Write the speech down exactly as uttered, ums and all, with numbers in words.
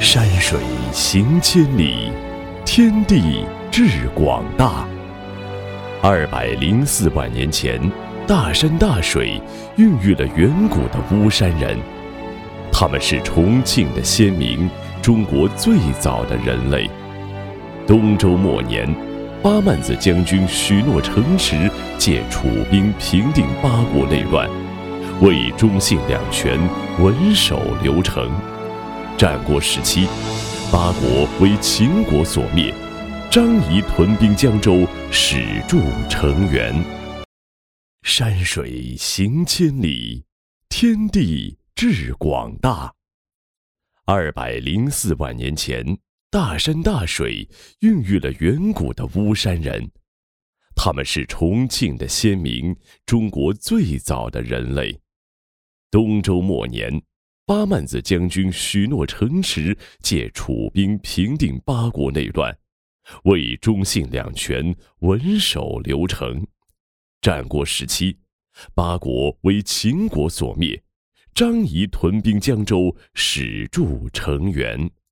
山水行千里，天地至广大。二百零四万年前，大山大水孕育了远古的巫山人，他们是重庆的先民，中国最早的人类。东周末年，八幡子将军许诺城池，借楚兵平定八国内乱，为中信两权稳守留城。战国时期，八国为秦国所灭，张仪屯兵江州，始筑城垣。山水行千里，天地至广大。二百零四万年前，大山大水孕育了远古的巫山人，他们是重庆的先民，中国最早的人类。东周末年，八幡子将军许诺城池，借楚兵平定八国内乱，为中信两权稳守留城。战国时期，八国为秦国所灭，张仪屯兵江州，始筑城垣。